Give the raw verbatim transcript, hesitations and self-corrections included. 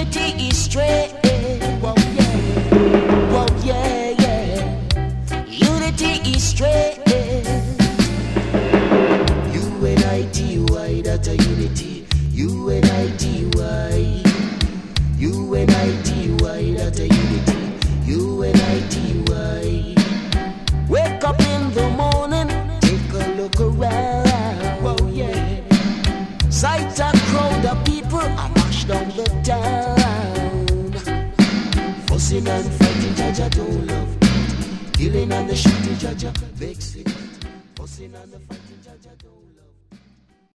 Unity is straight. Whoa, yeah. Whoa, yeah, yeah. Unity is straight. U N I T Y, that's a unity. U N I T Y. U N I T Y, that's a unity. U N I T Y. Wake up in the morning, take a look around. Whoa, yeah. Sight a crowd of people, I mash down the town. Fussing and fighting, Jaja don't love it. Killing and the shooting, Jaja vexing it. Fussing and the fighting.